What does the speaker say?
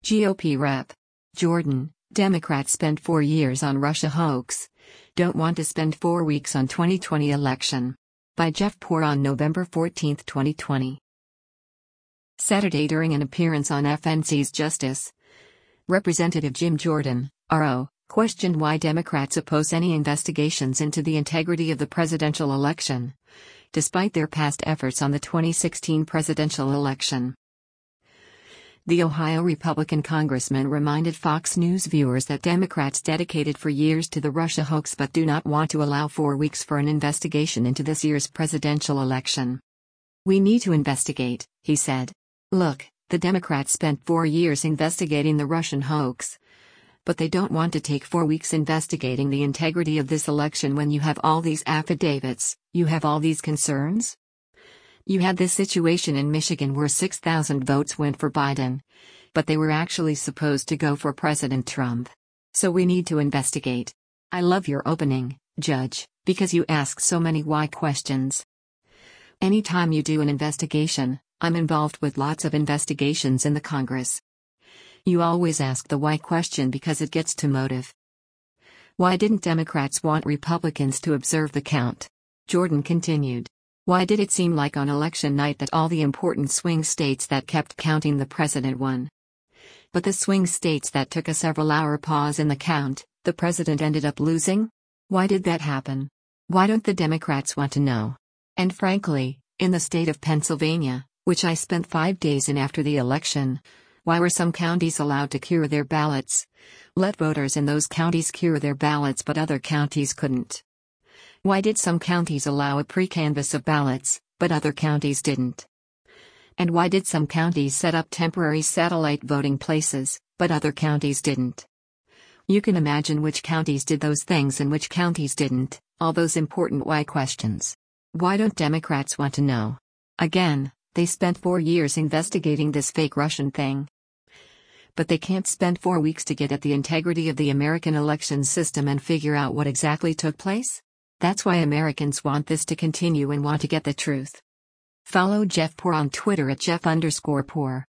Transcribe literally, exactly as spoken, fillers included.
G O P Rep. Jordan, Democrats spent four years on Russia hoax. Don't want to spend four weeks on twenty twenty election. By Jeff Poor on November fourteenth, twenty twenty. Saturday during an appearance on F N C's Justice. Representative Jim Jordan, R O, questioned why Democrats oppose any investigations into the integrity of the presidential election, despite their past efforts on the twenty sixteen presidential election. The Ohio Republican congressman reminded Fox News viewers that Democrats dedicated for years to the Russia hoax but do not want to allow four weeks for an investigation into this year's presidential election. "We need to investigate," he said. "Look, the Democrats spent four years investigating the Russian hoax. But they don't want to take four weeks investigating the integrity of this election when you have all these affidavits, you have all these concerns. You had this situation in Michigan where six thousand votes went for Biden. But they were actually supposed to go for President Trump. So we need to investigate. I love your opening, Judge, because you ask so many why questions. Anytime you do an investigation, I'm involved with lots of investigations in the Congress. You always ask the why question because it gets to motive. Why didn't Democrats want Republicans to observe the count?" Jordan continued. "Why did it seem like on election night that all the important swing states that kept counting the president won? But the swing states that took a several-hour pause in the count, the president ended up losing? Why did that happen? Why don't the Democrats want to know? And frankly, in the state of Pennsylvania, which I spent five days in after the election, why were some counties allowed to cure their ballots? Let voters in those counties cure their ballots but other counties couldn't. Why did some counties allow a pre-canvass of ballots, but other counties didn't? And why did some counties set up temporary satellite voting places, but other counties didn't? You can imagine which counties did those things and which counties didn't, all those important why questions. Why don't Democrats want to know? Again, they spent four years investigating this fake Russian thing. But they can't spend four weeks to get at the integrity of the American election system and figure out what exactly took place? That's why Americans want this to continue and want to get the truth. Follow Jeff Poor on Twitter at Jeff underscore Poor.